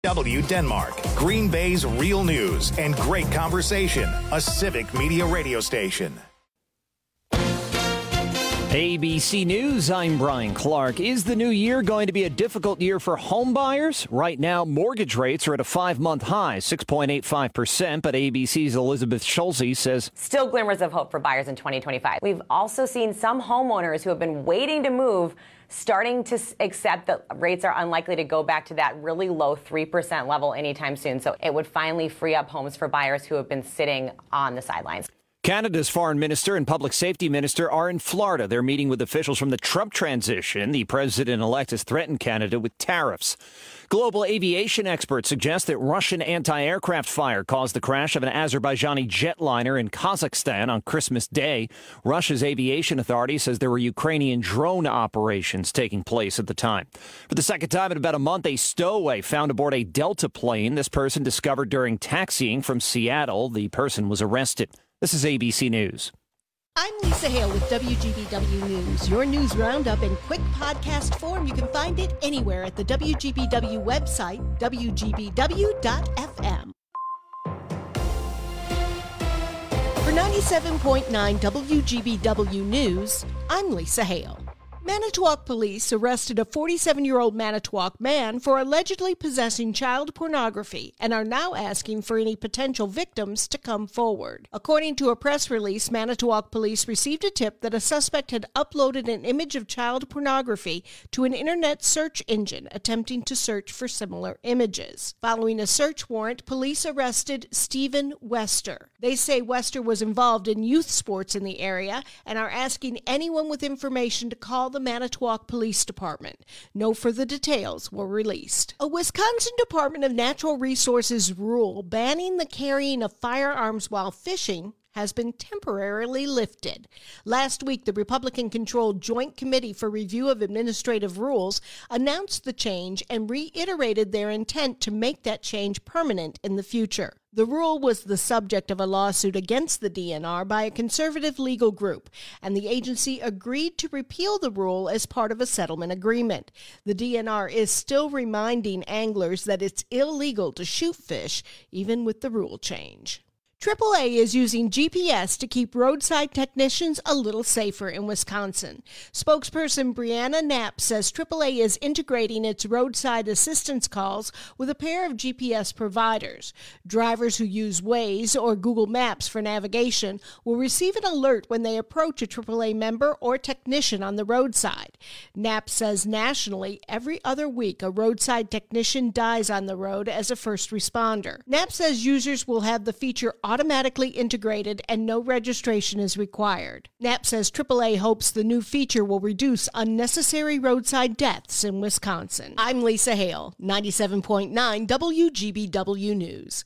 W Denmark, Green Bay's real news and great conversation, a civic media radio station. ABC News, I'm Brian Clark. Is the new year going to be a difficult year for home buyers? Right now, mortgage rates are at a 5-month high, 6.85%, but ABC's Elizabeth Schulze says still glimmers of hope for buyers in 2025. We've also seen some homeowners who have been waiting to move starting to accept that rates are unlikely to go back to that really low 3% level anytime soon. So it would finally free up homes for buyers who have been sitting on the sidelines. Canada's foreign minister and public safety minister are in Florida. They're meeting with officials from the Trump transition. The president-elect has threatened Canada with tariffs. Global aviation experts suggest that Russian anti-aircraft fire caused the crash of an Azerbaijani jetliner in Kazakhstan on Christmas Day. Russia's aviation authority says there were Ukrainian drone operations taking place at the time. For the second time in about a month, a stowaway found aboard a Delta plane. This person discovered during taxiing from Seattle. The person was arrested. This is ABC News. I'm Lisa Hale with WGBW News. Your news roundup in quick podcast form. You can find it anywhere at the WGBW website, WGBW.fm. For 97.9 WGBW News, I'm Lisa Hale. Manitowoc police arrested a 47-year-old Manitowoc man for allegedly possessing child pornography and are now asking for any potential victims to come forward. According to a press release, Manitowoc police received a tip that a suspect had uploaded an image of child pornography to an internet search engine attempting to search for similar images. Following a search warrant, police arrested Stephen Wester. They say Wester was involved in youth sports in the area and are asking anyone with information to call the Manitowoc Police Department. No further details were released. A Wisconsin Department of Natural Resources rule banning the carrying of firearms while fishing has been temporarily lifted. Last week, the Republican-controlled Joint Committee for Review of Administrative Rules announced the change and reiterated their intent to make that change permanent in the future. The rule was the subject of a lawsuit against the DNR by a conservative legal group, and the agency agreed to repeal the rule as part of a settlement agreement. The DNR is still reminding anglers that it's illegal to shoot fish, even with the rule change. AAA is using GPS to keep roadside technicians a little safer in Wisconsin. Spokesperson Brianna Knapp says AAA is integrating its roadside assistance calls with a pair of GPS providers. Drivers who use Waze or Google Maps for navigation will receive an alert when they approach a AAA member or technician on the roadside. Knapp says nationally, every other week a roadside technician dies on the road as a first responder. Knapp says users will have the feature automatically integrated and no registration is required. Knapp says AAA hopes the new feature will reduce unnecessary roadside deaths in Wisconsin. I'm Lisa Hale, 97.9 WGBW News.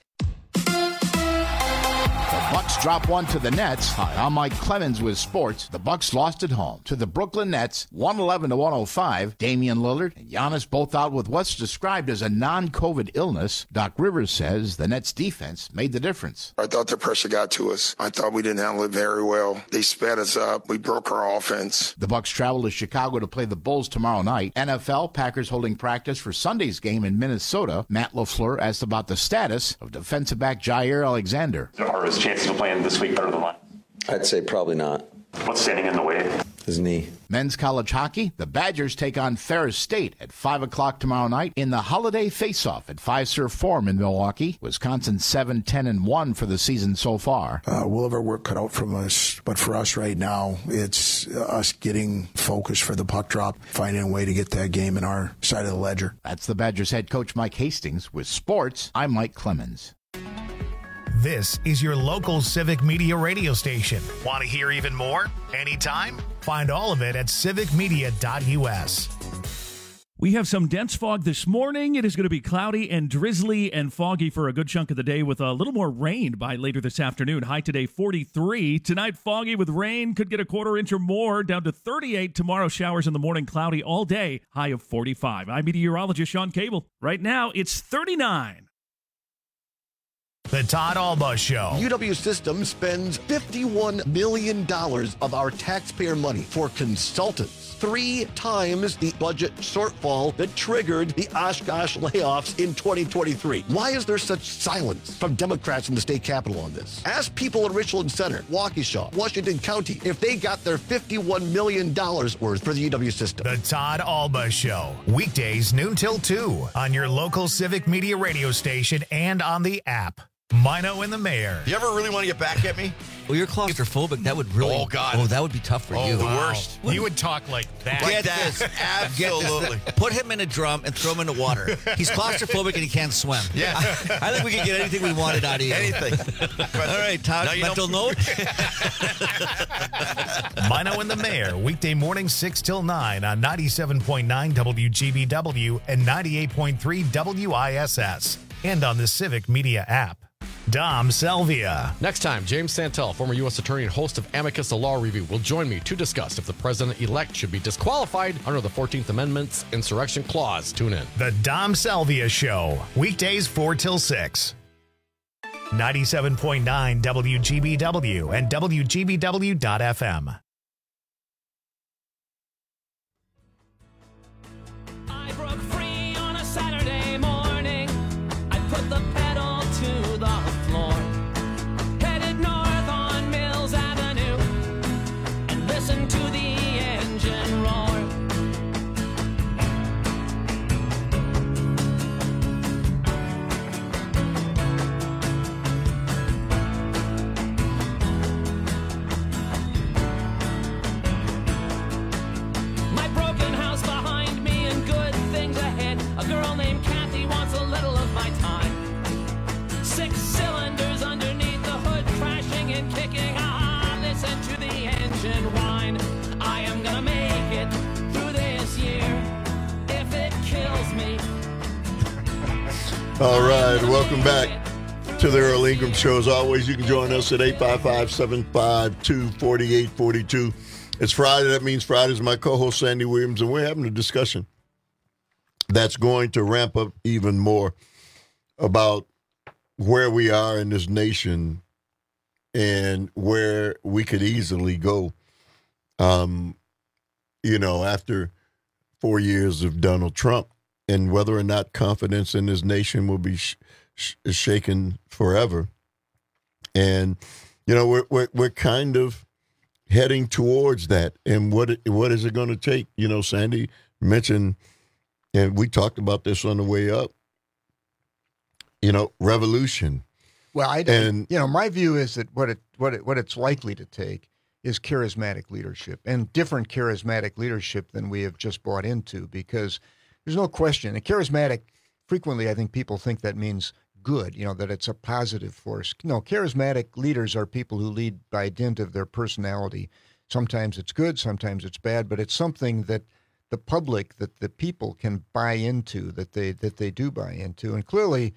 The Bucks drop one to the Nets. Hi, I'm Mike Clemens with sports. The Bucks lost at home to the Brooklyn Nets, 111-105. Damian Lillard and Giannis both out with what's described as a non-COVID illness. Doc Rivers says the Nets defense made the difference. I thought the pressure got to us. I thought we didn't handle it very well. They sped us up. We broke our offense. The Bucks travel to Chicago to play the Bulls tomorrow night. NFL, Packers holding practice for Sunday's game in Minnesota. Matt LaFleur asked about the status of defensive back Jair Alexander. Are his chances of playing this week better than last? I'd say probably not. What's standing in the way? His knee. Men's college hockey, the Badgers take on Ferris State at 5 o'clock tomorrow night in the Holiday Face-Off at Fiserv Forum in Milwaukee. Wisconsin 7-10-1 for the season so far. We'll have our work cut out from us, but for us right now, it's us getting focused for the puck drop, finding a way to get that game in our side of the ledger. That's the Badgers head coach Mike Hastings. With sports, I'm Mike Clemens. This is your local civic media radio station. Want to hear even more? Anytime? Find all of it at civicmedia.us. We have some dense fog this morning. It is going to be cloudy and drizzly and foggy for a good chunk of the day with a little more rain by later this afternoon. High today, 43. Tonight, foggy with rain. Could get a quarter inch or more, down to 38. Tomorrow, showers in the morning, cloudy all day. High of 45. I'm meteorologist Sean Cable. Right now, it's 39. The Todd Alba Show. UW Systems spends $51 million of our taxpayer money for consultants. 3 times the budget shortfall that triggered the Oshkosh layoffs in 2023. Why is there such silence from Democrats in the state capitol on this? Ask people in Richland Center, Waukesha, Washington County, if they got their $51 million worth for the UW system. The Todd Alba Show, weekdays noon till 2 on your local Civic Media radio station and on the app. Mino and the Mayor. You ever really want to get back at me? Well, you're claustrophobic. That would really... Oh, God. Oh, that would be tough for you. The worst. You would talk like that. Like Get that. this. Absolutely. Get this. Put him in a drum and throw him in the water. He's claustrophobic and he can't swim. Yeah. I think we could get anything we wanted out of you. Anything. All right, Todd, mental note. Mino and the Mayor, weekday morning 6 till 9 on 97.9 WGBW and 98.3 WISS. And on the Civic Media app. Dom Selvia. Next time, James Santel, former U.S. attorney and host of Amicus, a law review, will join me to discuss if the president-elect should be disqualified under the 14th Amendment's insurrection clause. Tune in. The Dom Selvia Show, weekdays 4 till 6. 97.9 WGBW and WGBW.FM. I broke free on a Saturday morning. I put the pedal to the floor. Headed north on Mills Avenue and listened to the engine roar. My broken house behind me and good things ahead. A girl named Kathy wants a little of my time. 6 cylinders underneath the hood, crashing and kicking. Ah, listen to the engine whine. I am gonna make it through this year if it kills me. All right, welcome back to the Earl Ingram Show. As always, you can join us at 855-752-4842. It's Friday. That means Friday's my co-host, Sandy Williams, and we're having a discussion that's going to ramp up even more about where we are in this nation and where we could easily go, after 4 years of Donald Trump, and whether or not confidence in this nation will be shaken forever. And, we're kind of heading towards that. And what is it going to take? Sandy mentioned, and we talked about this on the way up, revolution. Well, my view is that what it's likely to take is charismatic leadership, and different charismatic leadership than we have just bought into, because there's no question. And charismatic, frequently I think people think that means good, that it's a positive force. No, charismatic leaders are people who lead by dint of their personality. Sometimes it's good, sometimes it's bad, but it's something that the public, that the people can buy into, that they do buy into. And clearly,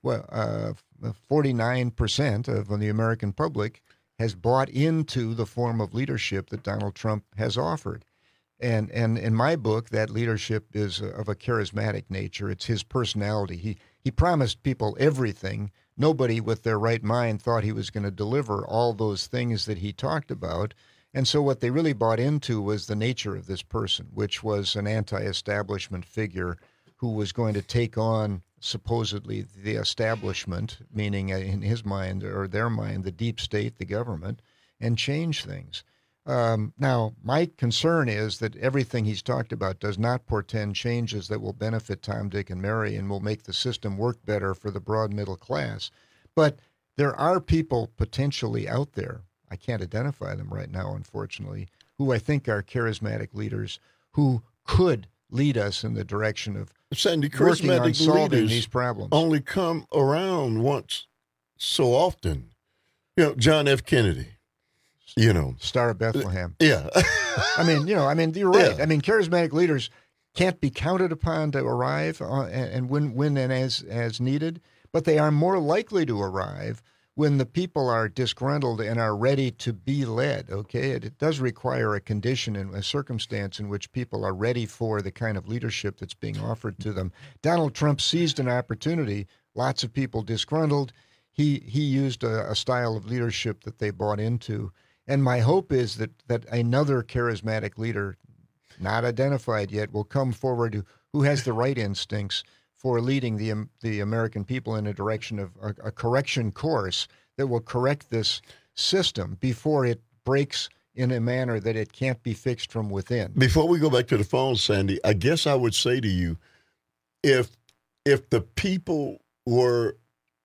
49% of the American public has bought into the form of leadership that Donald Trump has offered. And in my book, that leadership is of a charismatic nature. It's his personality. He promised people everything. Nobody with their right mind thought he was going to deliver all those things that he talked about. And so what they really bought into was the nature of this person, which was an anti-establishment figure who was going to take on supposedly the establishment, meaning in his mind or their mind, the deep state, the government, and change things. Now, my concern is that everything he's talked about does not portend changes that will benefit Tom, Dick, and Mary and will make the system work better for the broad middle class. But there are people potentially out there, I can't identify them right now, unfortunately, who I think are charismatic leaders who could lead us in the direction of Sandy, working on charismatic solving leaders these problems. only come around once so often. John F. Kennedy. Star of Bethlehem. Yeah. I mean, you're right. Yeah. I mean, charismatic leaders can't be counted upon to arrive and when and as needed, but they are more likely to arrive when the people are disgruntled and are ready to be led, okay? It does require a condition and a circumstance in which people are ready for the kind of leadership that's being offered to them. Donald Trump seized an opportunity, lots of people disgruntled. He used a style of leadership that they bought into. And my hope is that another charismatic leader not identified yet, will come forward who has the right instincts for leading the American people in a direction of a correction course that will correct this system before it breaks in a manner that it can't be fixed from within. Before we go back to the phone, Sandy, I guess I would say to you, if the people were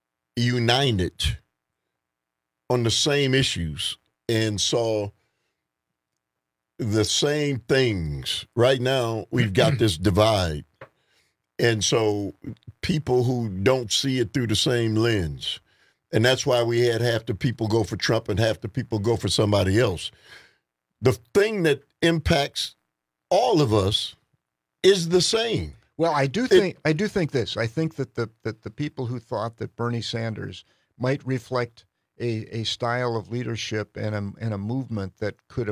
united on the same issues and saw the same things, right now we've got this divide. And so people who don't see it through the same lens, and that's why we had half the people go for Trump and half the people go for somebody else. The thing that impacts all of us is the same. Well, I do think this. I think that the people who thought that Bernie Sanders might reflect a style of leadership and a movement that could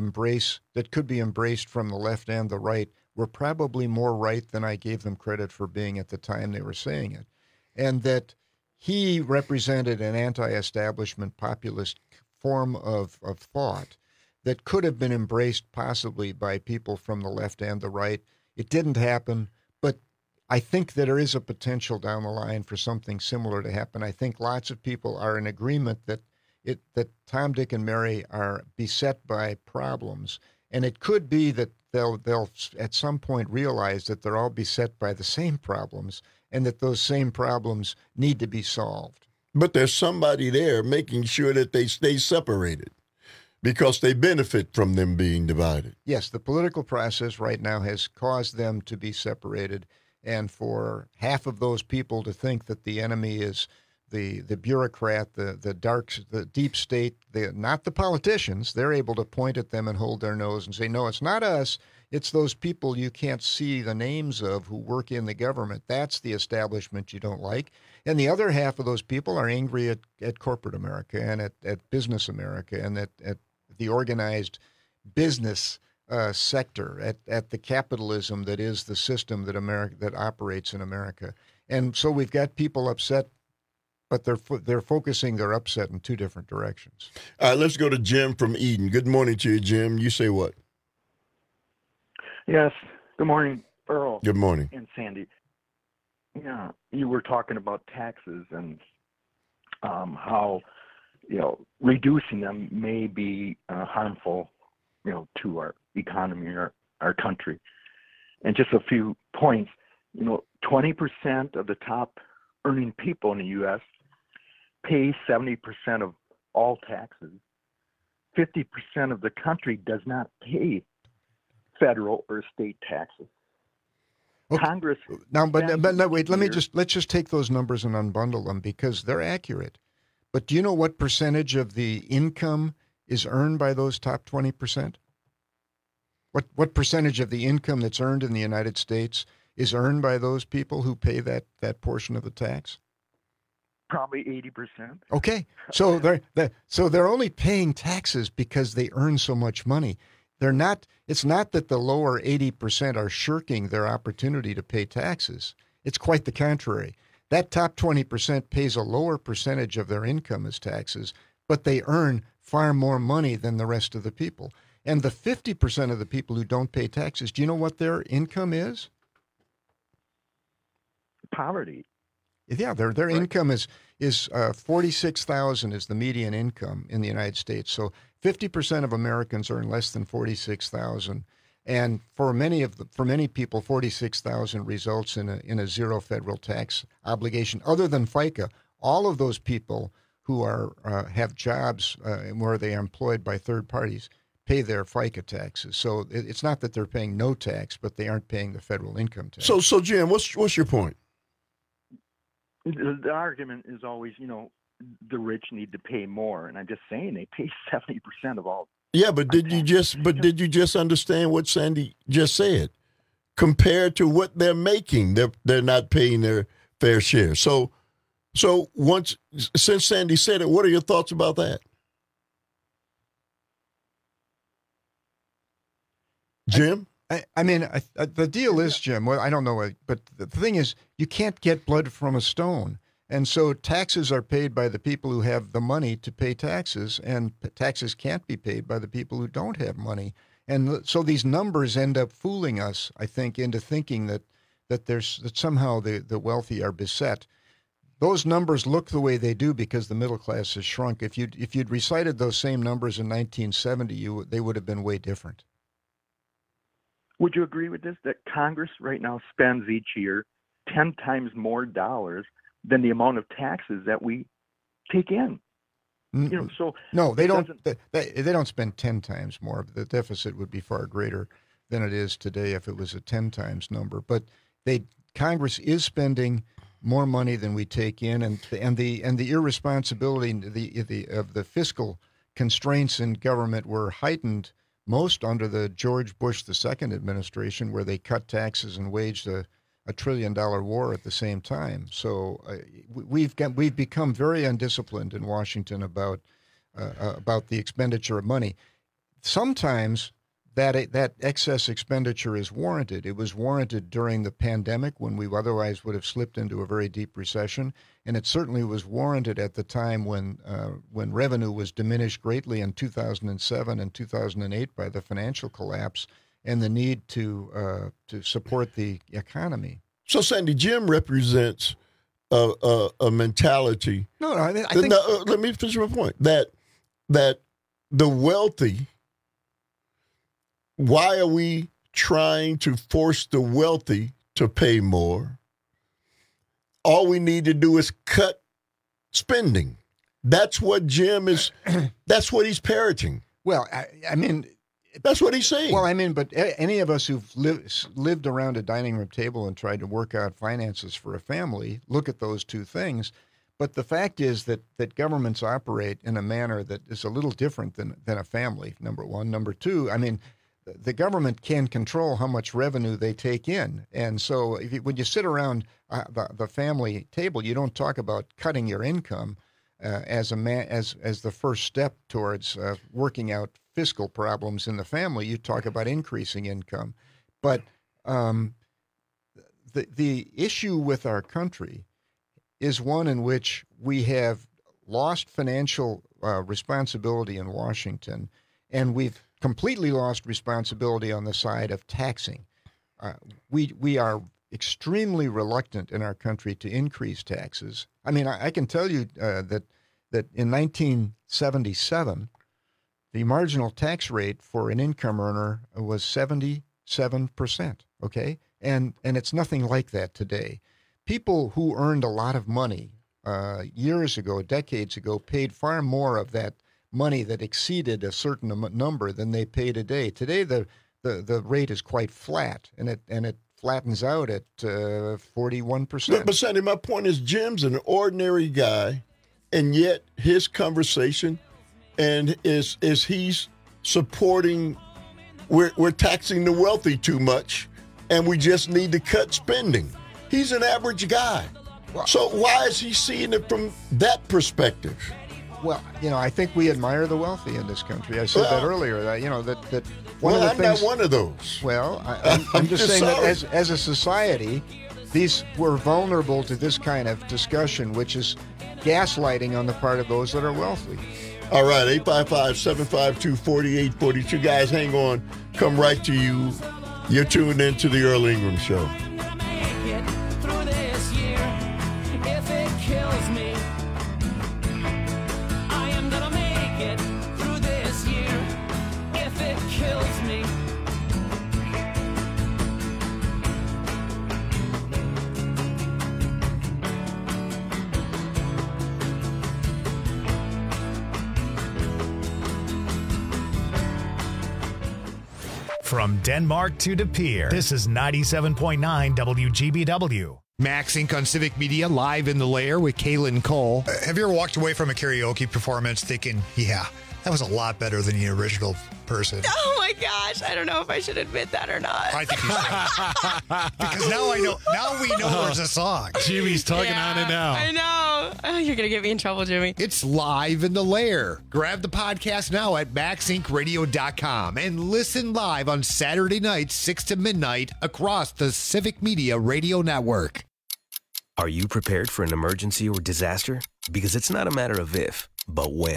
be embraced from the left and the right were probably more right than I gave them credit for being at the time they were saying it, and that he represented an anti-establishment populist form of thought that could have been embraced possibly by people from the left and the right. It didn't happen, but I think that there is a potential down the line for something similar to happen. I think lots of people are in agreement that Tom, Dick, and Mary are beset by problems, and it could be that they'll at some point realize that they're all beset by the same problems and that those same problems need to be solved. But there's somebody there making sure that they stay separated because they benefit from them being divided. Yes, the political process right now has caused them to be separated, and for half of those people to think that the enemy is the bureaucrat, the deep state, not the politicians. They're able to point at them and hold their nose and say, no, it's not us. It's those people you can't see the names of who work in the government. That's the establishment you don't like. And the other half of those people are angry at corporate America and at business America and at the organized business sector, at the capitalism that is the system that operates in America. And so we've got people upset, but they're focusing their upset in two different directions. All right, let's go to Jim from Eden. Good morning to you, Jim. You say what? Yes. Good morning, Earl. Good morning. And Sandy. Yeah, you were talking about taxes and how, reducing them may be harmful, to our economy or our country. And just a few points, 20% of the top earning people in the U.S. pay 70% of all taxes. 50% of the country does not pay federal or state taxes. Okay. Congress. Now, but no, wait. Let's just take those numbers and unbundle them because they're accurate. But do you know what percentage of the income is earned by those top 20%? What percentage of the income that's earned in the United States is earned by those people who pay that portion of the tax? Probably 80%. Okay, so they're only paying taxes because they earn so much money. They're not. It's not that the lower 80% are shirking their opportunity to pay taxes. It's quite the contrary. That top 20% pays a lower percentage of their income as taxes, but they earn far more money than the rest of the people. And the 50% of the people who don't pay taxes, do you know what their income is? Poverty. Yeah, their right. Income is $46,000 is the median income in the United States. So 50% of Americans earn less than $46,000, and for many people, $46,000 results in a zero federal tax obligation. Other than FICA, all of those people who have jobs where they are employed by third parties pay their FICA taxes. So it's not that they're paying no tax, but they aren't paying the federal income tax. So Jim, what's your point? The argument is always, the rich need to pay more, and I'm just saying they pay 70% of all. Yeah, but did you just understand what Sandy just said? Compared to what they're making, they're not paying their fair share. So since Sandy said it, what are your thoughts about that? Jim? The deal is, Jim, well, I don't know, but the thing is, you can't get blood from a stone. And so taxes are paid by the people who have the money to pay taxes, and taxes can't be paid by the people who don't have money. And so these numbers end up fooling us, I think, into thinking that somehow the wealthy are beset. Those numbers look the way they do because the middle class has shrunk. If you'd recited those same numbers in 1970, they would have been way different. Would you agree with this, that Congress right now spends each year 10 times more dollars than the amount of taxes that we take in? So no, they don't. They don't spend 10 times more. The deficit would be far greater than it is today if it was a 10 times number. But Congress is spending more money than we take in, and the irresponsibility of the fiscal constraints in government were heightened most under the George Bush II administration, where they cut taxes and waged a $1 trillion war at the same time. So we've become very undisciplined in Washington about the expenditure of money. Sometimes that excess expenditure is warranted. It was warranted during the pandemic when we otherwise would have slipped into a very deep recession, and it certainly was warranted at the time when revenue was diminished greatly in 2007 and 2008 by the financial collapse and the need to support the economy. So, Sandy, Jim represents a mentality. No, I think. Let me finish my point. That the wealthy. Why are we trying to force the wealthy to pay more? All we need to do is cut spending. That's what Jim is. That's what he's parroting. Well, I mean, that's what he's saying. Well, I mean, but any of us who've lived around a dining room table and tried to work out finances for a family look at those two things. But the fact is that governments operate in a manner that is a little different than a family, number one. Number two, I mean, the government can control how much revenue they take in. And so when you sit around the family table, you don't talk about cutting your income as the first step towards working out fiscal problems in the family. You talk about increasing income. But the issue with our country is one in which we have lost financial responsibility in Washington, and we've completely lost responsibility on the side of taxing. We are extremely reluctant in our country to increase taxes. I mean, I can tell you that in 1977, the marginal tax rate for an income earner was 77%, okay? And it's nothing like that today. People who earned a lot of money years ago, decades ago, paid far more of that money that exceeded a certain number than they pay today. Today, the rate is quite flat, and it flattens out at 41%. But Sandy, my point is, Jim's an ordinary guy, and yet his conversation and is he's supporting. We're taxing the wealthy too much, and we just need to cut spending. He's an average guy, so why is he seeing it from that perspective? Well, I think we admire the wealthy in this country. I said that earlier. That one of the I'm things. Not one of those. Well, I'm just saying that as a society, we're vulnerable to this kind of discussion, which is gaslighting on the part of those that are wealthy. All right, 855-752-4842. Guys, hang on. Come right to you. You're tuned in to the Earl Ingram Show. From Denmark to De Pere, this is 97.9 WGBW. Max Inc. on Civic Media, live in the lair with Kaylin Cole. Have you ever walked away from a karaoke performance thinking, yeah, that was a lot better than the original person? Oh my gosh, I don't know if I should admit that or not. I think you should. Because now we know there's a song. Jimmy's tugging on it now. I know. Oh, you're going to get me in trouble, Jimmy. It's live in the lair. Grab the podcast now at maxincradio.com and listen live on Saturday nights, 6 to midnight across the Civic Media Radio Network. Are you prepared for an emergency or disaster? Because it's not a matter of if, but when.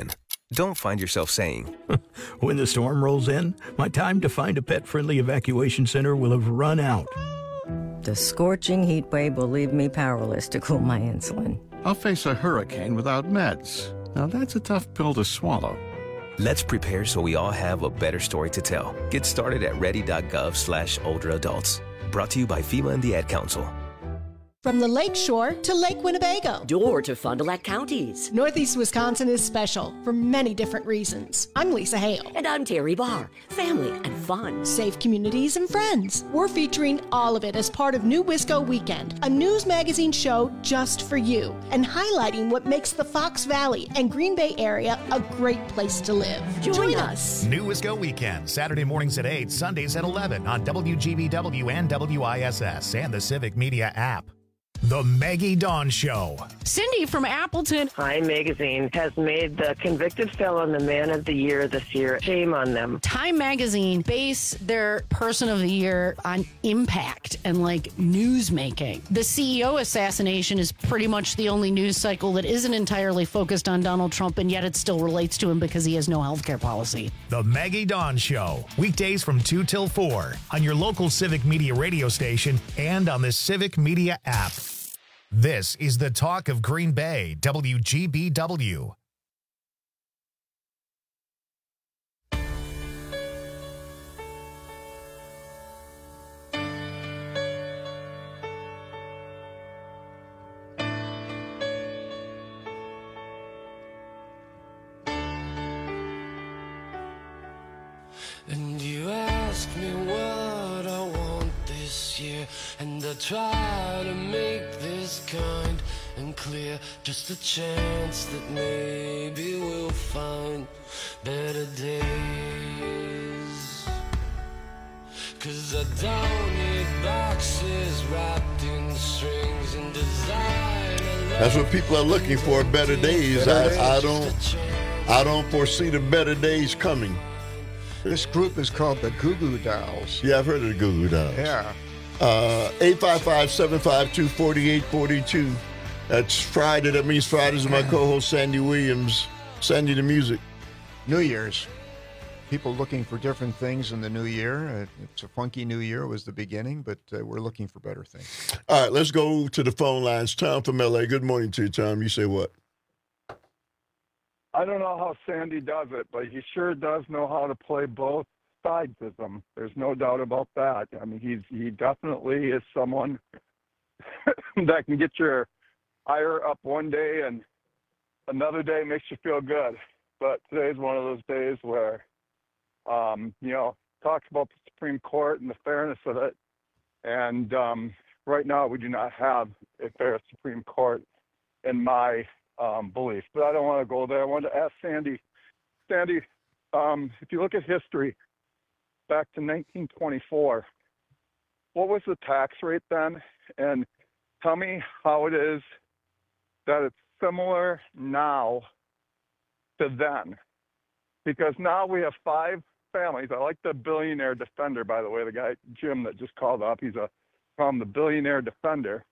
don't find yourself saying, when the storm rolls in, my time to find a pet-friendly evacuation center will have run out. The scorching heat wave will leave me powerless to cool my insulin. I'll face a hurricane without meds. Now that's a tough pill to swallow. Let's prepare so we all have a better story to tell. Get started at ready.gov/older adults. Brought to you by FEMA and the Ad Council. From the Lake Shore to Lake Winnebago. Door to Fond du Lac counties. Northeast Wisconsin is special for many different reasons. I'm Lisa Hale. And I'm Terry Barr. Family and fun. Safe communities and friends. We're featuring all of it as part of New Wisco Weekend, a news magazine show just for you, and highlighting what makes the Fox Valley and Green Bay area a great place to live. Join us. New Wisco Weekend, Saturday mornings at 8, Sundays at 11 on WGBW and WISS and the Civic Media app. The Maggie Dawn Show. Cindy from Appleton. Time Magazine has made the convicted felon the Man of the Year this year. Shame on them. Time Magazine base their Person of the Year on impact and like news making. The CEO assassination is pretty much the only news cycle that isn't entirely focused on Donald Trump, and yet it still relates to him because he has no health care policy. The Maggie Dawn Show. Weekdays from 2 till 4 on your local Civic Media radio station and on the Civic Media app. This is the talk of Green Bay, WGBW. And you ask me what I want this year, and I try to make this kind and clear. Just a chance that maybe we'll find better days. 'Cause I don't need boxes wrapped in strings and design. That's what people are looking for, better days. I don't foresee the better days coming. This group is called the Goo Goo Dolls. Yeah, I've heard of the Goo Goo Dolls. Yeah. 855-752-4842. That's Friday. That means Fridays with my co-host Sandy Williams. Sandy the Music. New Year's. People looking for different things in the new year. It's a funky new year. It was the beginning, but we're looking for better things. All right, let's go to the phone lines. Tom from L.A. Good morning to you, Tom. You say what? I don't know how Sandy does it, but he sure does know how to play both sides of them. There's no doubt about that. I mean, he definitely is someone that can get your ire up one day and another day makes you feel good. But today's one of those days where, talks about the Supreme Court and the fairness of it. And right now we do not have a fair Supreme Court in my belief. But I don't want to go there. I wanted to ask Sandy, if you look at history back to 1924, what was the tax rate then? And tell me how it is that it's similar now to then. Because now we have 5 families. I like the Billionaire Defender, by the way, the guy, Jim, that just called up. He's from the Billionaire Defender.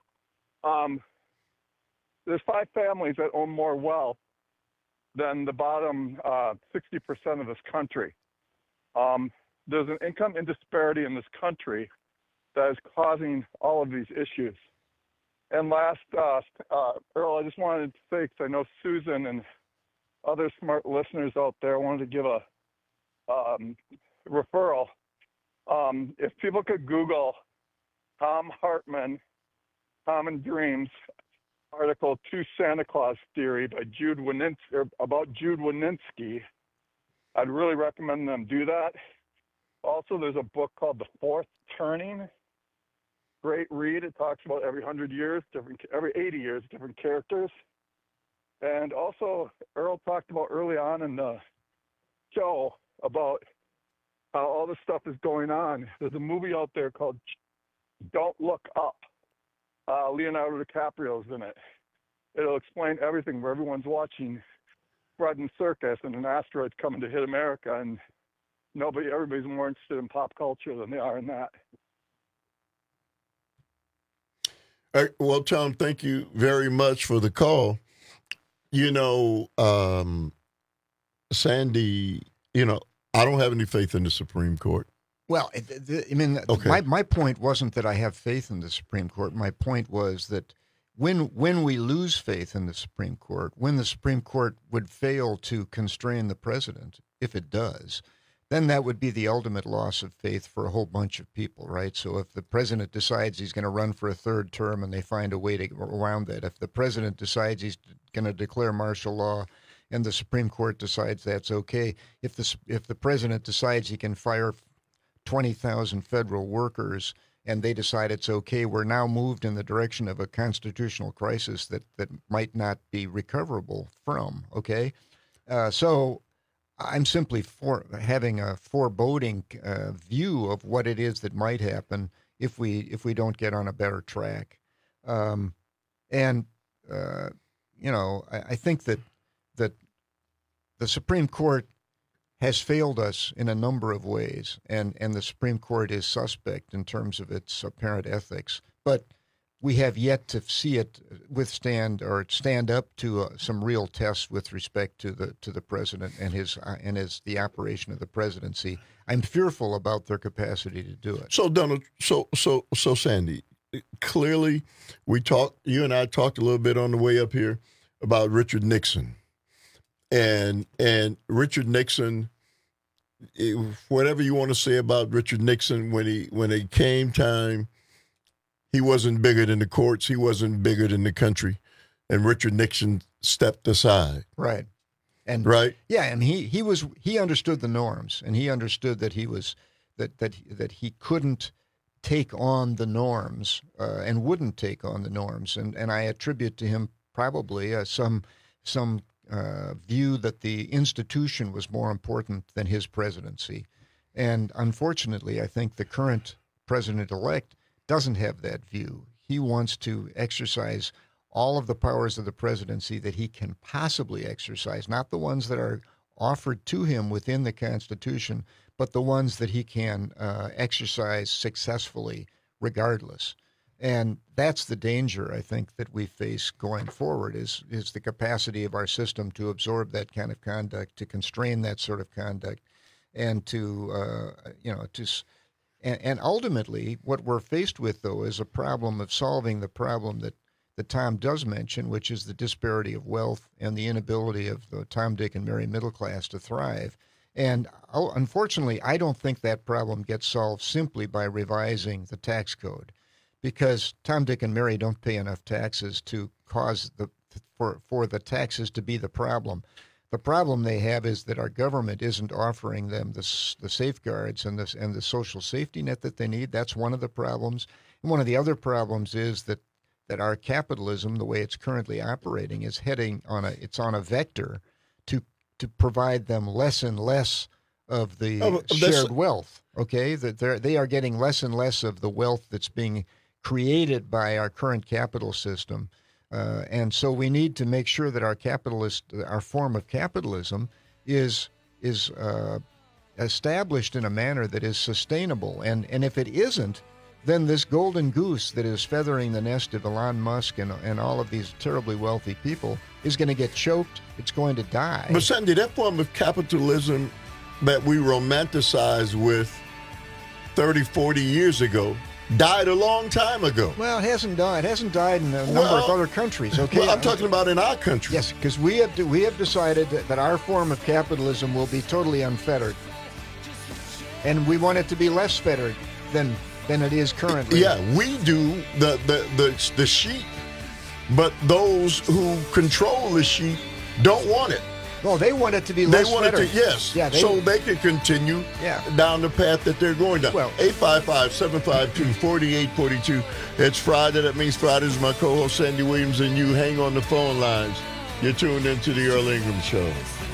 There's 5 families that own more wealth than the bottom 60% of this country. There's an income disparity in this country that is causing all of these issues. And last, Earl, I just wanted to say, because I know Susan and other smart listeners out there wanted to give a referral. If people could Google Tom Hartman, Common Dreams, article "To Santa Claus Theory" by Jude Wanniski, I'd really recommend them do that. Also, there's a book called The Fourth Turning. Great read. It talks about every 100 years, every 80 years, different characters. And also, Earl talked about early on in the show about how all this stuff is going on. There's a movie out there called Don't Look Up. Leonardo DiCaprio's in it. It'll explain everything where everyone's watching Fred and Circus and an asteroid's coming to hit America, and everybody's more interested in pop culture than they are in that. All right, well, Tom, thank you very much for the call. Sandy, I don't have any faith in the Supreme Court. Well, my point wasn't that I have faith in the Supreme Court. My point was that when we lose faith in the Supreme Court, when the Supreme Court would fail to constrain the president, if it does, then that would be the ultimate loss of faith for a whole bunch of people, right? So if the president decides he's going to run for a third term and they find a way to go around that, if the president decides he's going to declare martial law and the Supreme Court decides that's okay, if the president decides he can fire 20,000 federal workers and they decide it's okay, we're now moved in the direction of a constitutional crisis that might not be recoverable from, okay? So I'm simply for having a foreboding view of what it is that might happen if we don't get on a better track. I think that the Supreme Court has failed us in a number of ways, and the Supreme Court is suspect in terms of its apparent ethics. But we have yet to see it withstand or stand up to some real tests with respect to the president and the operation of the presidency. I'm fearful about their capacity to do it. So Donald, so Sandy, clearly you and I talked a little bit on the way up here about Richard Nixon. And Richard Nixon, whatever you want to say about Richard Nixon, when it came time, he wasn't bigger than the courts. He wasn't bigger than the country, and Richard Nixon stepped aside. Right, and right, yeah, and he understood the norms, and he understood that he was that he couldn't take on the norms and wouldn't take on the norms, and I attribute to him probably some view that the institution was more important than his presidency. And unfortunately, I think the current president-elect doesn't have that view. He wants to exercise all of the powers of the presidency that he can possibly exercise, not the ones that are offered to him within the Constitution, but the ones that he can exercise successfully regardless. And that's the danger, I think, that we face going forward is the capacity of our system to absorb that kind of conduct, to constrain that sort of conduct, and and ultimately what we're faced with, though, is a problem of solving the problem that Tom does mention, which is the disparity of wealth and the inability of the Tom, Dick, and Mary middle class to thrive. And unfortunately, I don't think that problem gets solved simply by revising the tax code, because Tom, Dick, and Mary don't pay enough taxes to cause for the taxes to be the problem. The problem they have is that our government isn't offering them the safeguards and the social safety net that they need. That's one of the problems. And one of the other problems is that our capitalism, the way it's currently operating, is heading on a vector to provide them less and less of the shared wealth. Okay, that they are getting less and less of the wealth that's being created by our current capital system. And so we need to make sure that our form of capitalism is established in a manner that is sustainable. And if it isn't, then this golden goose that is feathering the nest of Elon Musk and all of these terribly wealthy people is going to get choked. It's going to die. But Sandy, that form of capitalism that we romanticized with 30, 40 years ago died a long time ago. Well, it hasn't died. It hasn't died in a number of other countries. Okay, well, I'm talking about in our country. Yes, because we have decided that our form of capitalism will be totally unfettered, and we want it to be less fettered than it is currently. Yeah, we do the sheep, but those who control the sheep don't want it. Well, they want it to be less fettered. Yes. Yeah, so they can continue down the path that they're going down. Well, 855-752-4842. It's Friday. That means Friday is my co-host Sandy Williams, and you hang on the phone lines. You're tuned into the Earl Ingram Show.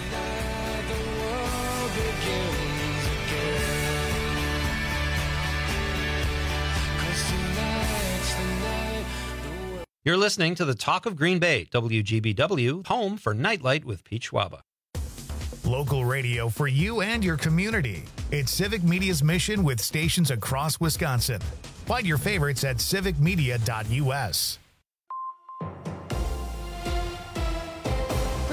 You're listening to the Talk of Green Bay, WGBW, home for Nightlight with Pete Schwaba. Local radio for you and your community. It's Civic Media's mission with stations across Wisconsin. Find your favorites at civicmedia.us. For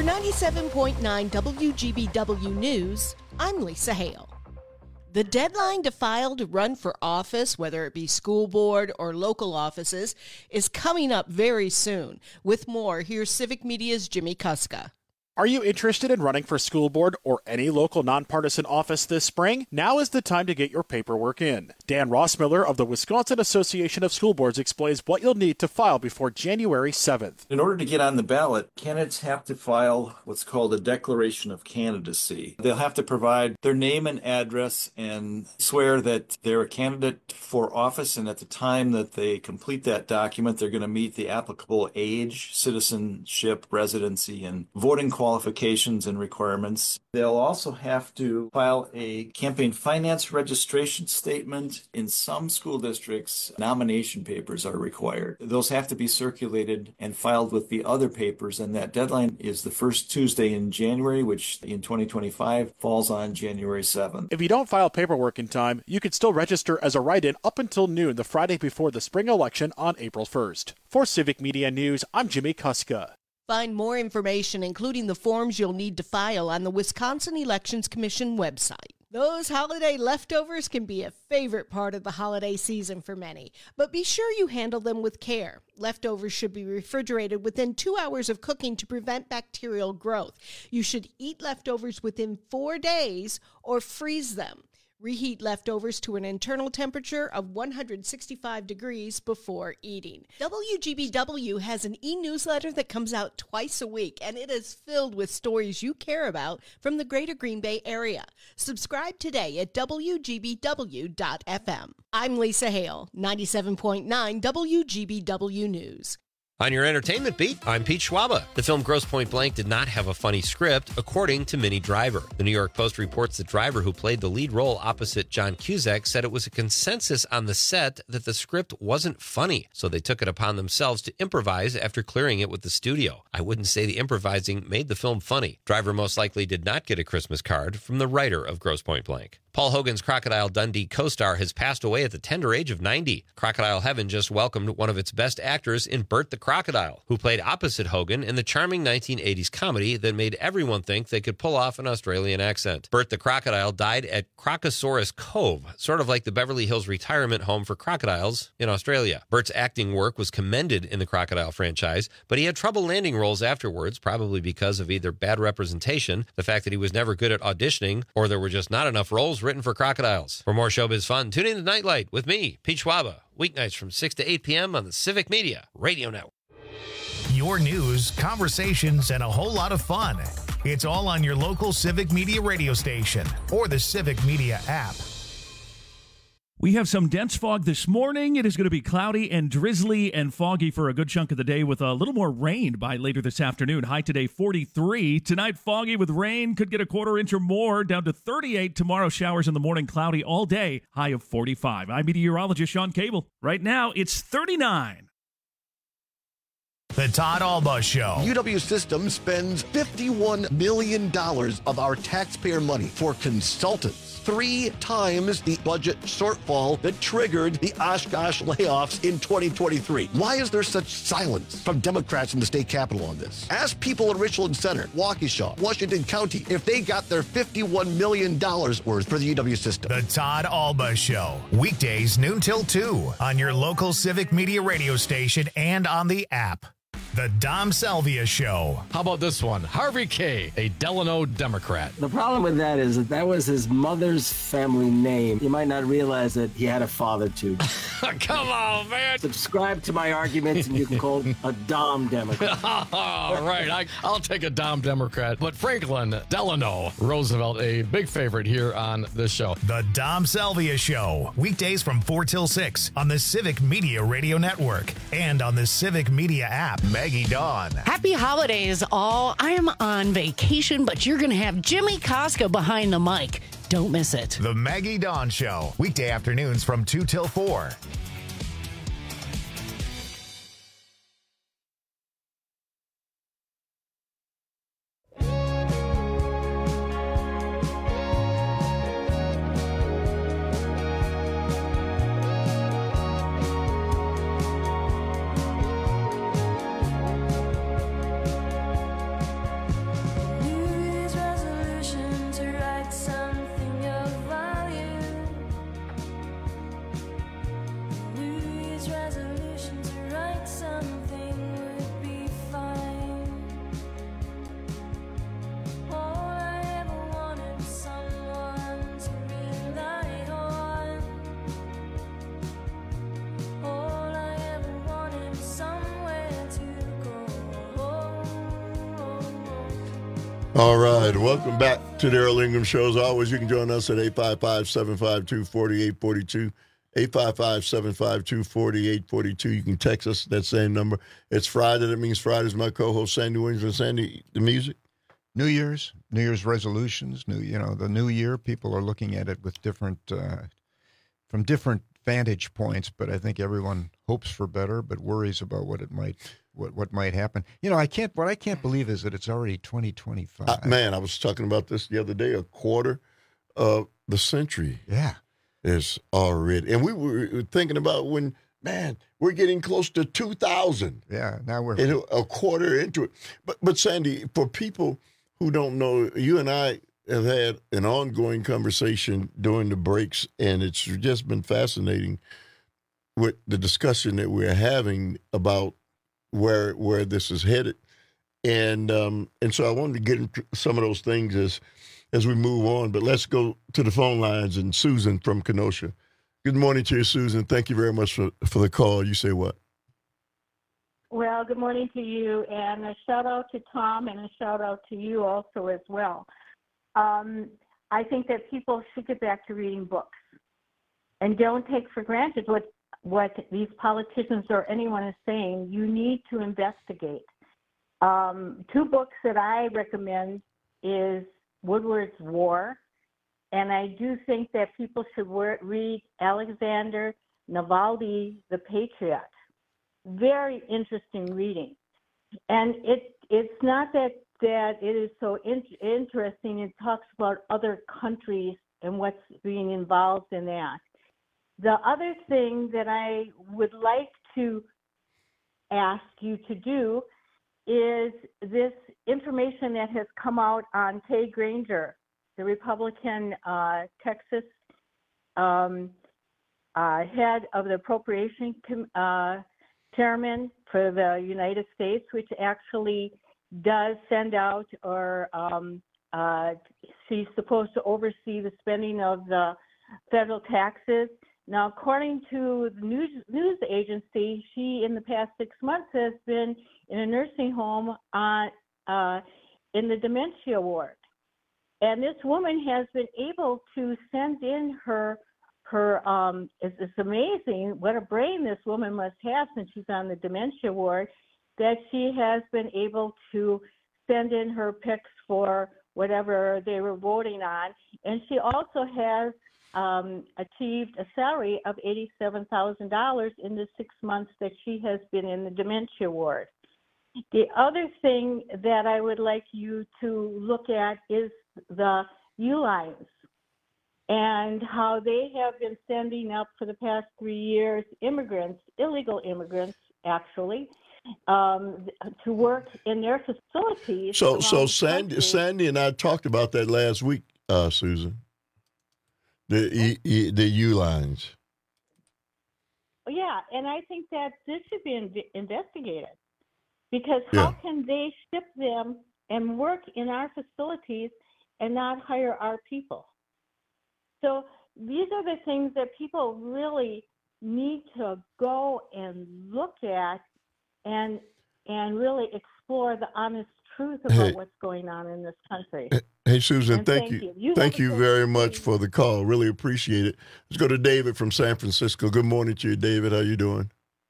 For 97.9 WGBW News, I'm Lisa Hale. The deadline to file to run for office, whether it be school board or local offices, is coming up very soon. With more, here's Civic Media's Jimmy Kuska. Are you interested in running for school board or any local nonpartisan office this spring? Now is the time to get your paperwork in. Dan Rossmiller of the Wisconsin Association of School Boards explains what you'll need to file before January 7th. In order to get on the ballot, candidates have to file what's called a declaration of candidacy. They'll have to provide their name and address and swear that they're a candidate for office, and at the time that they complete that document, they're going to meet the applicable age, citizenship, residency, and voting qualifications and requirements. They'll also have to file a campaign finance registration statement. In some school districts, nomination papers are required. Those have to be circulated and filed with the other papers, and that deadline is the first Tuesday in January, which in 2025 falls on January 7th. If you don't file paperwork in time, you can still register as a write-in up until noon the Friday before the spring election on April 1st. For Civic Media News, I'm Jimmy Kuska. Find more information, including the forms you'll need to file, on the Wisconsin Elections Commission website. Those holiday leftovers can be a favorite part of the holiday season for many, but be sure you handle them with care. Leftovers should be refrigerated within 2 hours of cooking to prevent bacterial growth. You should eat leftovers within 4 days or freeze them. Reheat leftovers to an internal temperature of 165 degrees before eating. WGBW has an e-newsletter that comes out twice a week, and it is filled with stories you care about from the greater Green Bay area. Subscribe today at WGBW.FM. I'm Lisa Hale, 97.9 WGBW News. On your entertainment beat, I'm Pete Schwaba. The film Grosse Pointe Blank did not have a funny script, according to Minnie Driver. The New York Post reports that Driver, who played the lead role opposite John Cusack, said it was a consensus on the set that the script wasn't funny, so they took it upon themselves to improvise after clearing it with the studio. I wouldn't say the improvising made the film funny. Driver most likely did not get a Christmas card from the writer of Grosse Pointe Blank. Paul Hogan's Crocodile Dundee co-star has passed away at the tender age of 90. Crocodile Heaven just welcomed one of its best actors in Bert the Crocodile, who played opposite Hogan in the charming 1980s comedy that made everyone think they could pull off an Australian accent. Bert the Crocodile died at Crocosaurus Cove, sort of like the Beverly Hills retirement home for crocodiles in Australia. Bert's acting work was commended in the Crocodile franchise, but he had trouble landing roles afterwards, probably because of either bad representation, the fact that he was never good at auditioning, or there were just not enough roles written for crocodiles. For more showbiz fun, tune in to Nightlight with me, Pete Schwaba, weeknights from 6 to 8 p.m. on the Civic Media Radio Network. Your news, conversations, and a whole lot of fun. It's all on your local Civic Media radio station or the Civic Media app. We have some dense fog this morning. It is going to be cloudy and drizzly and foggy for a good chunk of the day with a little more rain by later this afternoon. High today, 43. Tonight, foggy with rain. Could get a quarter inch or more, down to 38. Tomorrow, showers in the morning, cloudy all day. High of 45. I'm meteorologist Sean Cable. Right now, it's 39. The Todd Alba Show. UW Systems spends $51 million of our taxpayer money for consultants. 3 times the budget shortfall that triggered the Oshkosh layoffs in 2023. Why is there such silence from Democrats in the state capitol on this? Ask people in Richland Center, Waukesha, Washington County, if they got their $51 million worth for the UW system. The Todd Alba Show. Weekdays noon till 2 on your local Civic Media radio station and on the app. The Dom Salvia Show. How about this one? Harvey K., a Delano Democrat. The problem with that is that was his mother's family name. You might not realize that he had a father, too. Come on, man. Subscribe to my arguments, and you can call him a Dom Democrat. All right, I'll take a Dom Democrat. But Franklin Delano Roosevelt, a big favorite here on this show. The Dom Salvia Show. Weekdays from 4 till 6 on the Civic Media Radio Network and on the Civic Media app. Maggie Dawn. Happy holidays, all. I am on vacation, but you're going to have Jimmy Koska behind the mic. Don't miss it. The Maggie Dawn Show. Weekday afternoons from 2 till 4. All right, welcome back to the Earl Ingram Show. As always, you can join us at 855-752-4842, 855-752-4842. You can text us that same number. It's Friday. That means Friday's my co-host, Sandy Williams. And Sandy, the music? New Year's resolutions, the new year, people are looking at it with different, from different vantage points, but I think everyone hopes for better, but worries about what might happen. What I can't believe is that it's already 2025. Man, I was talking about this the other day. A quarter of the century is already. And we were thinking about when, man, we're getting close to 2000. Yeah, now we're a quarter into it. But Sandy, for people who don't know, you and I have had an ongoing conversation during the breaks, and it's just been fascinating with the discussion that we're having about where this is headed. And so I wanted to get into some of those things as we move on. But let's go to the phone lines. And Susan from Kenosha. Good morning to you, Susan. Thank you very much for the call. You say what? Well, good morning to you, and a shout out to Tom and a shout out to you also as well. I think that people should get back to reading books and don't take for granted what these politicians or anyone is saying. You need to investigate. 2 books that I recommend is Woodward's War, and I do think that people should read Alexander Navalny, The Patriot. Very interesting reading. And it's not that it is so interesting. It talks about other countries and what's being involved in that. The other thing that I would like to ask you to do is this information that has come out on Kay Granger, the Republican Texas head of the Appropriation Chairman for the United States, which actually does send out she's supposed to oversee the spending of the federal taxes. Now, according to the news agency, she, in the past 6 months, has been in a nursing home in the dementia ward. And this woman has been able to send in her it's amazing what a brain this woman must have since she's on the dementia ward, that she has been able to send in her picks for whatever they were voting on. And she also has achieved a salary of $87,000 in the 6 months that she has been in the dementia ward. The other thing that I would like you to look at is the Uihleins and how they have been sending up for the past 3 years illegal immigrants, actually, to work in their facilities. So Sandy and I talked about that last week, Susan. The Uihleins. Yeah, and I think that this should be investigated, because how can they ship them and work in our facilities and not hire our people? So these are the things that people really need to go and look at and really explore the honest truth about what's going on in this country. Hey, Susan, And thank you. Thank you very much for the call. Really appreciate it. Let's go to David from San Francisco. Good morning to you, David. How you doing?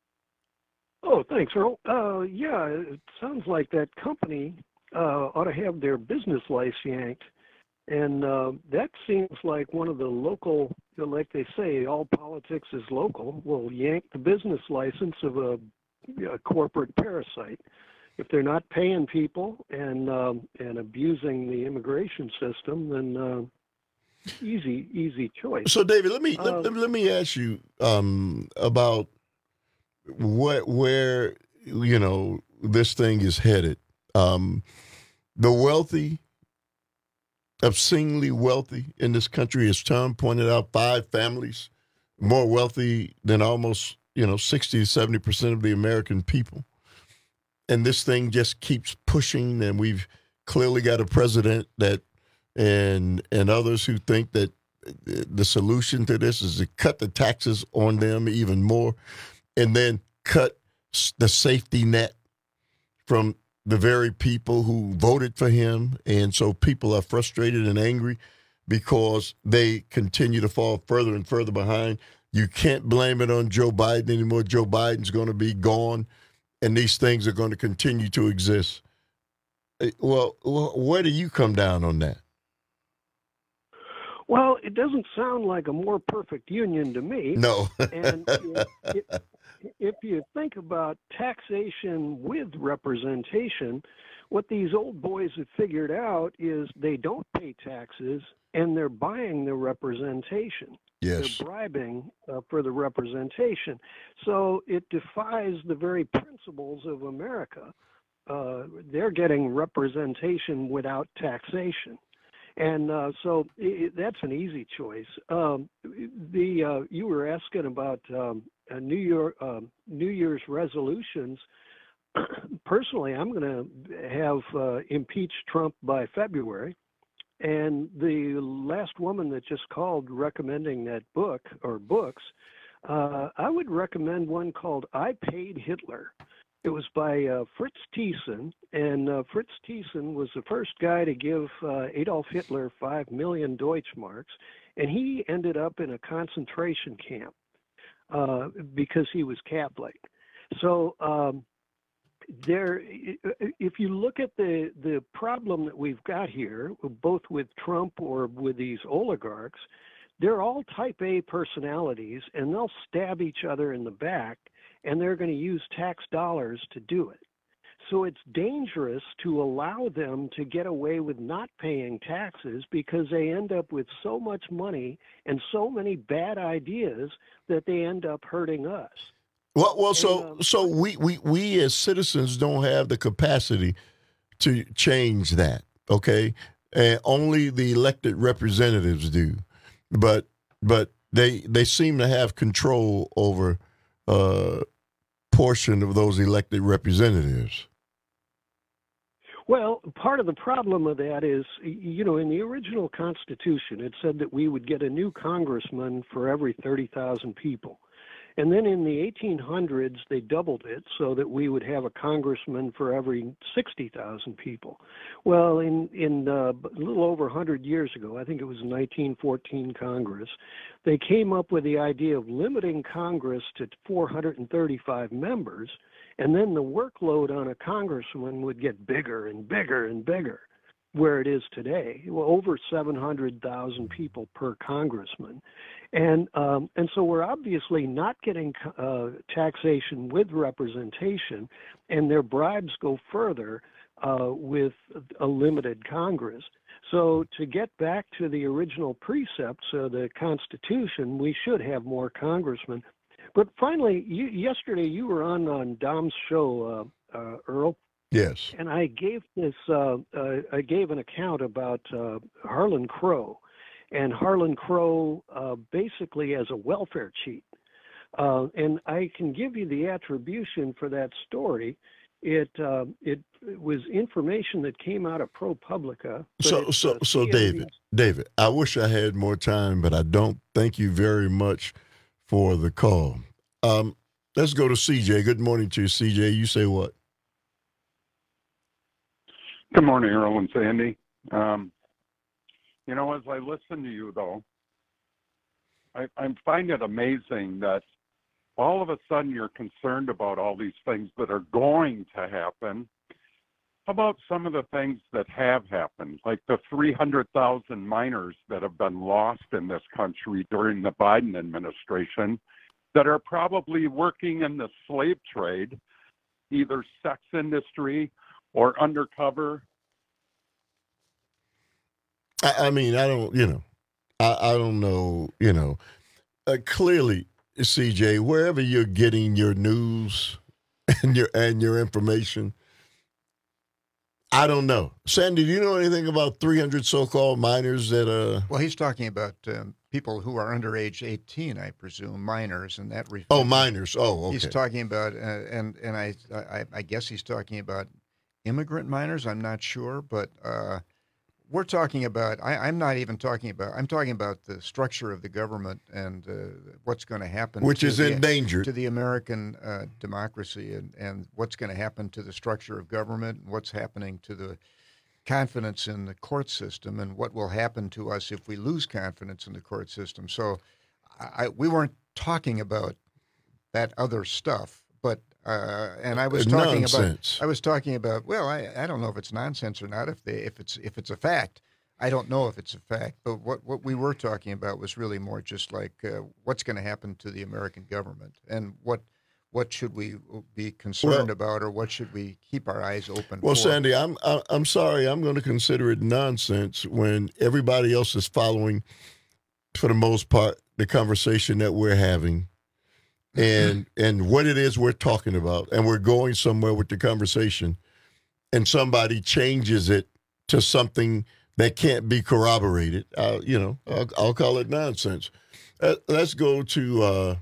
Oh, thanks, Earl. Yeah, it sounds like that company ought to have their business license yanked. And that seems like one of the local, like they say, all politics is local, will yank the business license of a corporate parasite. If they're not paying people and abusing the immigration system, then easy choice. So, David, let me ask you about where this thing is headed. The wealthy, obscenely wealthy in this country, as Tom pointed out, 5 families more wealthy than almost 60 to 70% of the American people. And this thing just keeps pushing, and we've clearly got a president that and others who think that the solution to this is to cut the taxes on them even more and then cut the safety net from the very people who voted for him. And so people are frustrated and angry because they continue to fall further and further behind. You can't blame it on Joe Biden anymore. Joe Biden's going to be gone, and these things are going to continue to exist. Well, where do you come down on that? Well, it doesn't sound like a more perfect union to me. No. And if you think about taxation with representation, what these old boys have figured out is they don't pay taxes and they're buying the representation. Yes. They're bribing for the representation. So it defies the very principles of America. They're getting representation without taxation. And so that's an easy choice. You were asking about New Year's resolutions. Personally, I'm going to have impeach Trump by February. And the last woman that just called recommending that book or books, I would recommend one called I Paid Hitler. It was by Fritz Thyssen, and Fritz Thyssen was the first guy to give Adolf Hitler 5 million Deutschmarks, and he ended up in a concentration camp because he was Catholic. So if you look at the problem that we've got here, both with Trump or with these oligarchs, they're all type A personalities, and they'll stab each other in the back, and they're going to use tax dollars to do it. So it's dangerous to allow them to get away with not paying taxes because they end up with so much money and so many bad ideas that they end up hurting us. Well, so we as citizens don't have the capacity to change that, okay? And only the elected representatives do, but they seem to have control over portion of those elected representatives. Well, part of the problem of that is, in the original Constitution, it said that we would get a new congressman for every 30,000 people. And then in the 1800s, they doubled it so that we would have a congressman for every 60,000 people. Well, in a little over 100 years ago, I think it was 1914 Congress, they came up with the idea of limiting Congress to 435 members, and then the workload on a congressman would get bigger and bigger and bigger, where it is today, over 700,000 people per congressman. And so we're obviously not getting taxation with representation, and their bribes go further with a limited Congress. So to get back to the original precepts of the Constitution, we should have more congressmen. But finally, yesterday you were on Dom's show, Earl. Yes. And I gave I gave an account about Harlan Crow. And Harlan Crow basically has a welfare cheat. And I can give you the attribution for that story. It was information that came out of ProPublica. So David, I wish I had more time, but I don't. Thank you very much for the call. Let's go to CJ. Good morning to you, CJ. You say what? Good morning, Earl and Sandy. As I listen to you, though, I find it amazing that all of a sudden you're concerned about all these things that are going to happen. How about some of the things that have happened, like the 300,000 miners that have been lost in this country during the Biden administration that are probably working in the slave trade, either sex industry or undercover? I mean, I don't know, clearly, CJ, wherever you're getting your news and your information, I don't know. Sandy, do you know anything about 300 so-called minors that Well, he's talking about people who are under age 18, I presume, minors, and that. Minors. Oh, okay. He's talking about, and I guess he's talking about immigrant minors. I'm not sure, but we're talking about, I'm not even talking about, I'm talking about the structure of the government and what's going to happen. Which is endangered. To the American democracy and what's going to happen to the structure of government and what's happening to the confidence in the court system and what will happen to us if we lose confidence in the court system. So we weren't talking about that other stuff, but and I was talking nonsense. about. I was talking about. Well, I don't know if it's nonsense or not. If it's a fact, I don't know if it's a fact. But what we were talking about was really more just like what's going to happen to the American government and what should we be concerned about, or what should we keep our eyes open for? Well, Sandy, I'm sorry. I'm going to consider it nonsense when everybody else is following, for the most part, the conversation that we're having and what it is we're talking about. And we're going somewhere with the conversation, and somebody changes it to something that can't be corroborated. I'll call it nonsense. Let's go to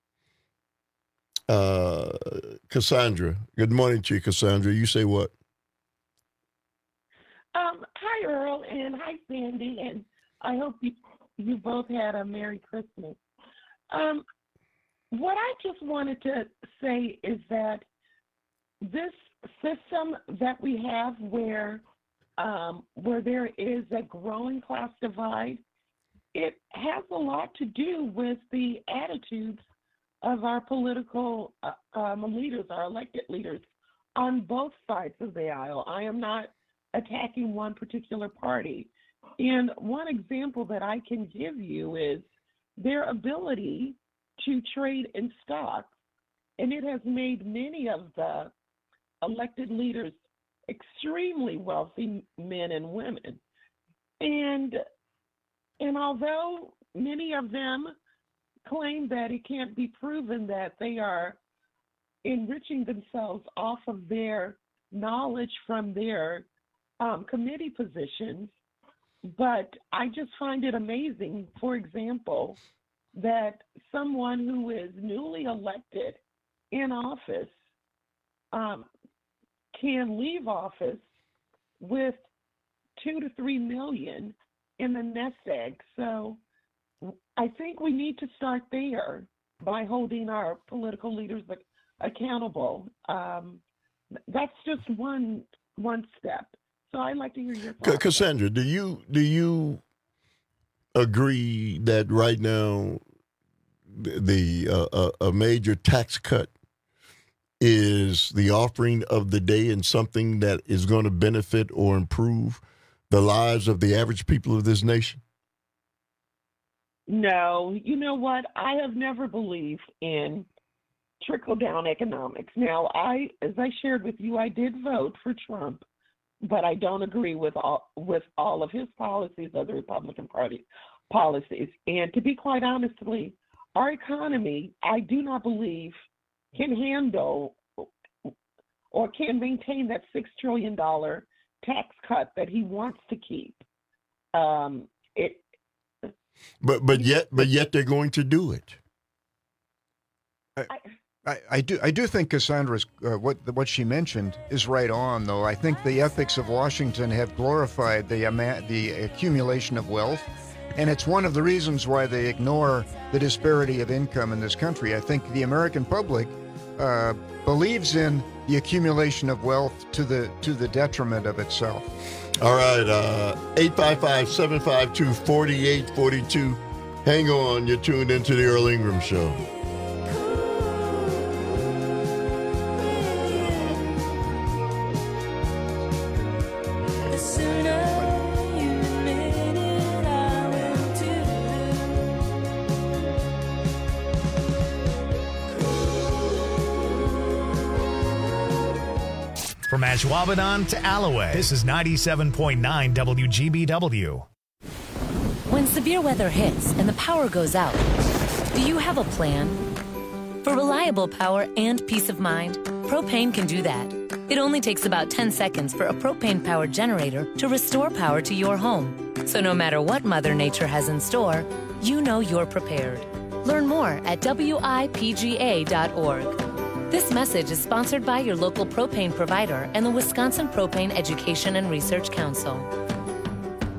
Cassandra. Good morning to you, Cassandra. You say what? Hi, Earl, and hi, Sandy, and I hope you both had a Merry Christmas. What I just wanted to say is that this system that we have where there is a growing class divide, it has a lot to do with the attitudes of our political leaders, our elected leaders, on both sides of the aisle. I am not attacking one particular party. And one example that I can give you is their ability to trade in stocks. And it has made many of the elected leaders extremely wealthy men and women. And although many of them claim that it can't be proven that they are enriching themselves off of their knowledge from their committee positions, but I just find it amazing, for example, that someone who is newly elected in office can leave office with $2 to $3 million in the nest egg. So I think we need to start there by holding our political leaders accountable. That's just one step. So I'd like to hear your thoughts. Cassandra, do you agree that right now a major tax cut is the offering of the day and something that is going to benefit or improve the lives of the average people of this nation? No, you know what? I have never believed in trickle-down economics. Now, as I shared with you, I did vote for Trump, but I don't agree with all of his policies of the Republican Party policies. And to be quite honestly, our economy, I do not believe, can handle or can maintain that $6 trillion tax cut that he wants to keep. But yet they're going to do it. I do think Cassandra's what she mentioned is right on, though. I think the ethics of Washington have glorified the accumulation of wealth, and it's one of the reasons why they ignore the disparity of income in this country. I think the American public believes in the accumulation of wealth to the detriment of itself. All right, 855-752-4842. Hang on, you're tuned into the Earl Ingram Show. From Ashwaubenon to Alloway, this is 97.9 WGBW. When severe weather hits and the power goes out, do you have a plan? For reliable power and peace of mind, Propane can do that. It only takes about 10 seconds for a propane-powered generator to restore power to your home. So no matter what Mother Nature has in store, you know you're prepared. Learn more at WIPGA.org. This message is sponsored by your local propane provider and the Wisconsin Propane Education and Research Council.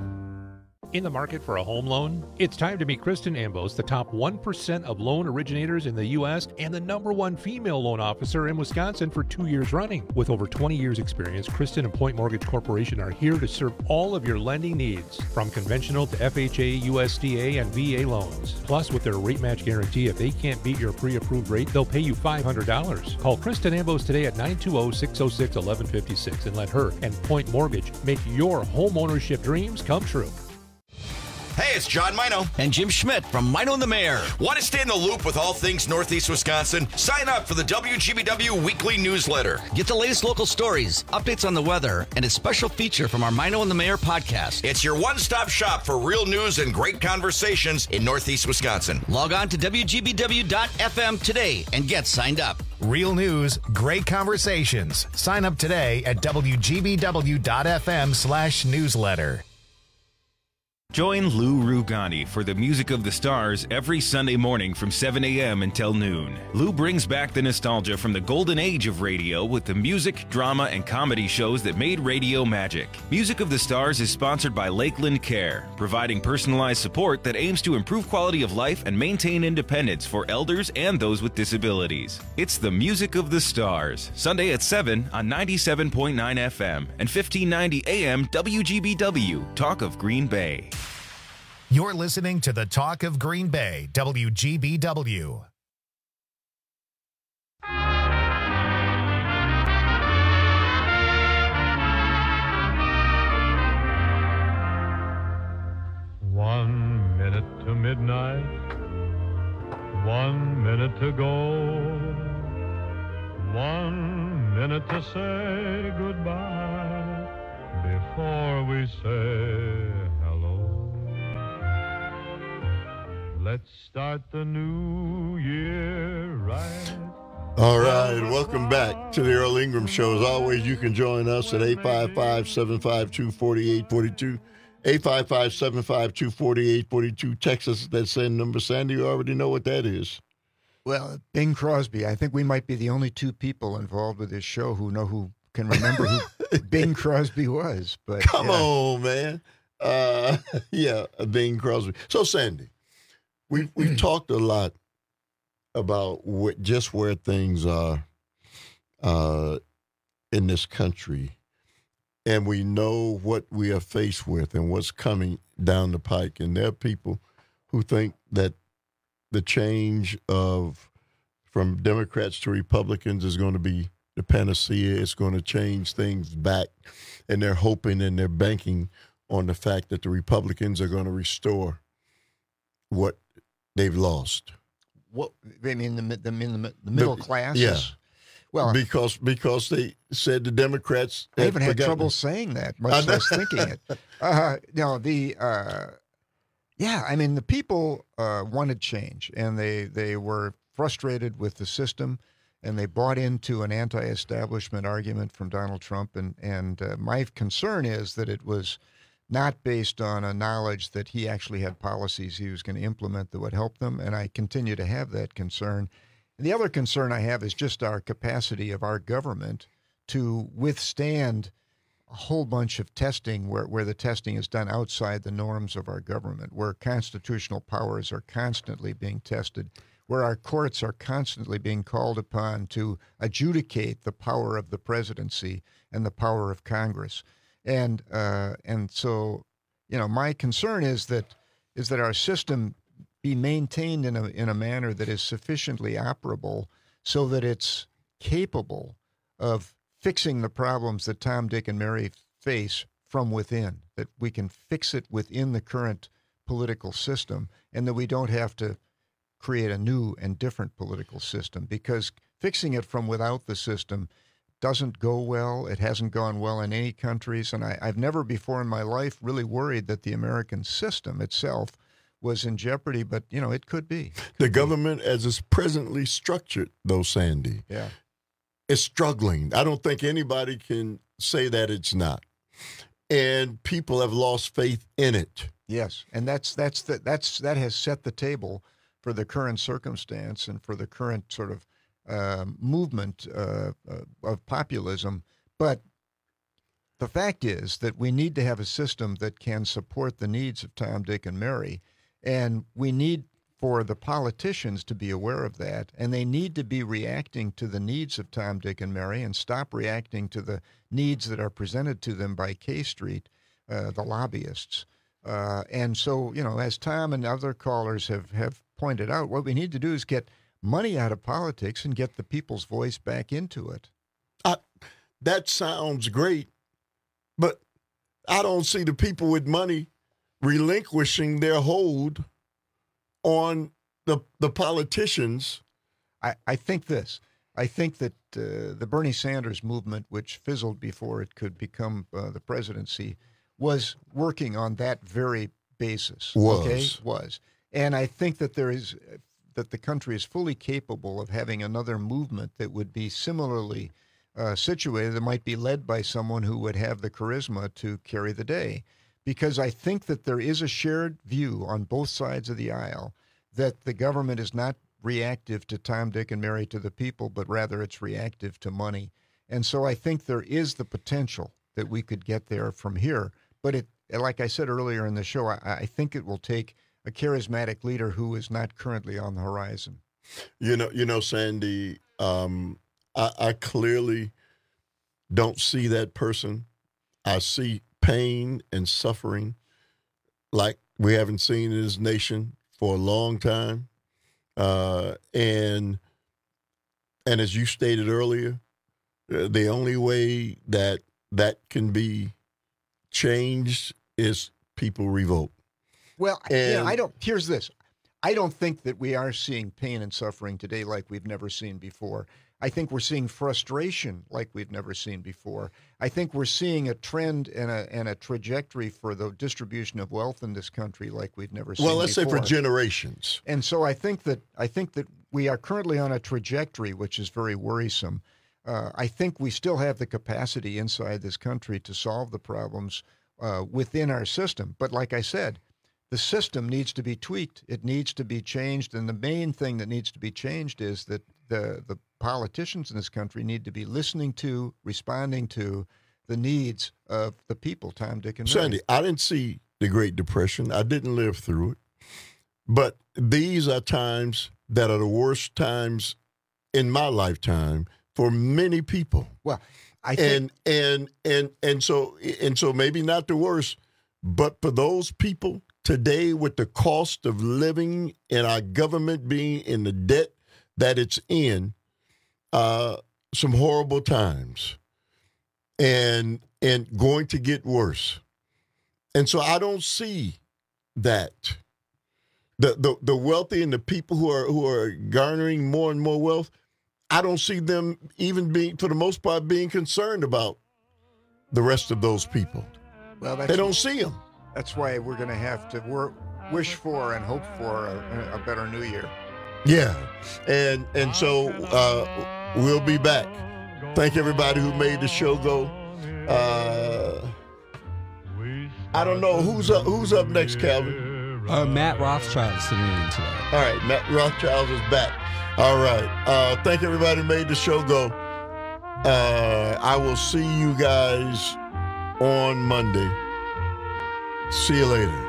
In the market for a home loan? It's time to meet Kristen Ambos, the top 1% of loan originators in the U.S. and the #1 female loan officer in Wisconsin for 2 years running. With over 20 years experience, Kristen and Point Mortgage Corporation are here to serve all of your lending needs, from conventional to FHA, USDA, and VA loans. Plus, with their rate match guarantee, if they can't beat your pre-approved rate, they'll pay you $500. Call Kristen Ambos today at 920-606-1156 and let her and Point Mortgage make your home ownership dreams come true. Hey, it's John Mino. And Jim Schmidt from Mino and the Mayor. Want to stay in the loop with all things Northeast Wisconsin? Sign up for the WGBW weekly newsletter. Get the latest local stories, updates on the weather, and a special feature from our Mino and the Mayor podcast. It's your one-stop shop for real news and great conversations in Northeast Wisconsin. Log on to WGBW.FM today and get signed up. Real news, great conversations. Sign up today at WGBW.FM/newsletter. Join Lou Rugani for the Music of the Stars every Sunday morning from 7 a.m. until noon. Lou brings back the nostalgia from the golden age of radio with the music, drama, and comedy shows that made radio magic. Music of the Stars is sponsored by Lakeland Care, providing personalized support that aims to improve quality of life and maintain independence for elders and those with disabilities. It's the Music of the Stars, Sunday at 7 on 97.9 FM and 1590 AM WGBW, Talk of Green Bay. You're listening to the Talk of Green Bay, WGBW. One minute to midnight, 1 minute to go, 1 minute to say goodbye before we say hello. Let's start the new year right. All right, welcome back to the Earl Ingram Show. As always, you can join us at 855-752-4842. 855-752-4842. Text us at that same number. Sandy, you already know what that is. Well, Bing Crosby. I think we might be the only two people involved with this show who can remember who Bing Crosby was. But Come on, man. Yeah, Bing Crosby. So, Sandy, we've talked a lot about just where things are in this country, and we know what we are faced with and what's coming down the pike. And there are people who think that the change from Democrats to Republicans is going to be the panacea. It's going to change things back, and they're hoping and they're banking on the fact that the Republicans are going to restore what they've lost. What I mean, the middle class? Yeah. Well, because they said the Democrats. I even had trouble saying that, much less thinking it. Yeah, I mean, the people wanted change, and they were frustrated with the system, and they bought into an anti-establishment argument from Donald Trump. And my concern is that it was not based on a knowledge that he actually had policies he was going to implement that would help them, and I continue to have that concern. And the other concern I have is just our capacity of our government to withstand a whole bunch of testing where the testing is done outside the norms of our government, where constitutional powers are constantly being tested, where our courts are constantly being called upon to adjudicate the power of the presidency and the power of Congress. And so, my concern is that our system be maintained in a manner that is sufficiently operable so that it's capable of fixing the problems that Tom, Dick, and Mary face from within, that we can fix it within the current political system, and that we don't have to create a new and different political system, because fixing it from without the system doesn't go well. It hasn't gone well in any countries, and I've never before in my life really worried that the American system itself was in jeopardy, but, it could be. The government, as it's presently structured, though, Sandy, is struggling. I don't think anybody can say that it's not. And people have lost faith in it. Yes, and that has set the table for the current circumstance and for the current sort of movement of populism. But the fact is that we need to have a system that can support the needs of Tom, Dick, and Mary. And we need for the politicians to be aware of that. And they need to be reacting to the needs of Tom, Dick, and Mary and stop reacting to the needs that are presented to them by K Street, the lobbyists. And so, as Tom and other callers have pointed out, what we need to do is get money out of politics and get the people's voice back into it. That sounds great, but I don't see the people with money relinquishing their hold on the politicians. I think this. I think that the Bernie Sanders movement, which fizzled before it could become the presidency, was working on that very basis. Was. And I think that that the country is fully capable of having another movement that would be similarly situated, that might be led by someone who would have the charisma to carry the day. Because I think that there is a shared view on both sides of the aisle that the government is not reactive to Tom, Dick, and Mary, to the people, but rather it's reactive to money. And so I think there is the potential that we could get there from here. But like I said earlier in the show, I think it will take a charismatic leader who is not currently on the horizon. Sandy, I clearly don't see that person. I see pain and suffering like we haven't seen in this nation for a long time. And as you stated earlier, the only way that can be changed is people revolt. Well, here's this. I don't think that we are seeing pain and suffering today like we've never seen before. I think we're seeing frustration like we've never seen before. I think we're seeing a trend and a trajectory for the distribution of wealth in this country like we've never seen before. Well, let's say for generations. And so I think that we are currently on a trajectory which is very worrisome. I think we still have the capacity inside this country to solve the problems within our system. But like I said, the system needs to be tweaked. It needs to be changed. And the main thing that needs to be changed is that the politicians in this country need to be listening to, responding to the needs of the people, Tom, Dick, and Mary. Sandy, I didn't see the Great Depression. I didn't live through it. But these are times that are the worst times in my lifetime for many people. Well, I think... And so maybe not the worst, but for those people today with the cost of living and our government being in the debt that it's in, some horrible times and going to get worse. And so I don't see that the wealthy and the people who are garnering more and more wealth, I don't see them even being, for the most part, being concerned about the rest of those people. Well, they don't see them. That's why we're going to have to wish for and hope for a better new year. Yeah, and so we'll be back. Thank everybody who made the show go. I don't know who's up next, Calvin. Matt Rothschild is sitting in today. All right, Matt Rothschild is back. All right, thank everybody who made the show go. I will see you guys on Monday. See you later.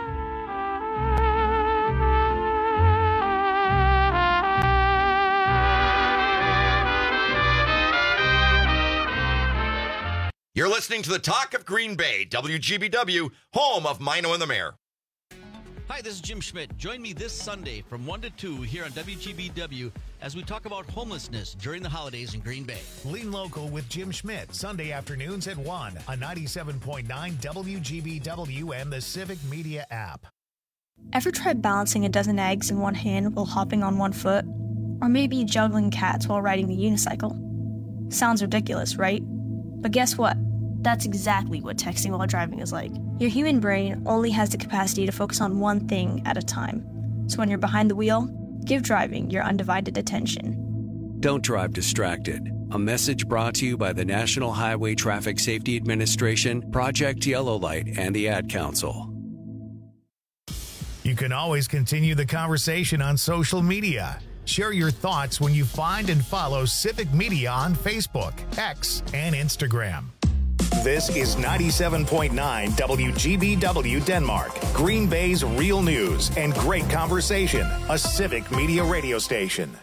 You're listening to the Talk of Green Bay, WGBW, home of Mino and the Mayor. Hi, this is Jim Schmidt. Join me this Sunday from 1 to 2 here on WGBW as we talk about homelessness during the holidays in Green Bay. Lean Local with Jim Schmidt, Sunday afternoons at 1 on 97.9 WGBW and the Civic Media app. Ever tried balancing a dozen eggs in one hand while hopping on one foot? Or maybe juggling cats while riding the unicycle? Sounds ridiculous, right? But guess what? That's exactly what texting while driving is like. Your human brain only has the capacity to focus on one thing at a time. So when you're behind the wheel, give driving your undivided attention. Don't drive distracted. A message brought to you by the National Highway Traffic Safety Administration, Project Yellow Light, and the Ad Council. You can always continue the conversation on social media. Share your thoughts when you find and follow Civic Media on Facebook, X, and Instagram. This is 97.9 WGBW Denmark, Green Bay's real news and great conversation, a civic media radio station.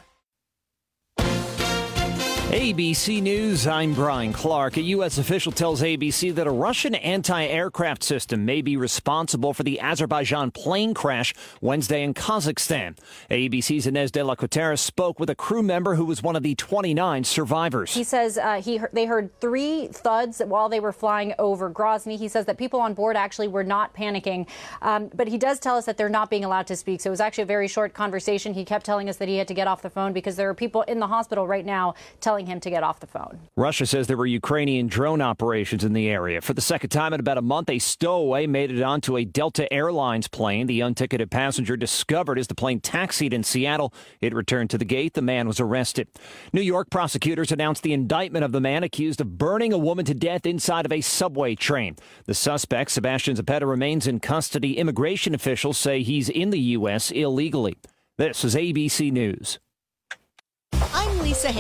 ABC News, I'm Brian Clark. A U.S. official tells ABC that a Russian anti-aircraft system may be responsible for the Azerbaijan plane crash Wednesday in Kazakhstan. ABC's Inez de la Cotera spoke with a crew member who was one of the 29 survivors. He says they heard 3 thuds while they were flying over Grozny. He says that people on board actually were not panicking, but he does tell us that they're not being allowed to speak. So it was actually a very short conversation. He kept telling us that he had to get off the phone because there are people in the hospital right now telling him to get off the phone. Russia says there were Ukrainian drone operations in the area. For the second time in about a month, a stowaway made it onto a Delta Airlines plane. The unticketed passenger discovered as the plane taxied in Seattle. It returned to the gate. The man was arrested. New York prosecutors announced the indictment of the man accused of burning a woman to death inside of a subway train. The suspect, Sebastian Zepeda, remains in custody. Immigration officials say he's in the U.S. illegally. This is ABC News. I'm Lisa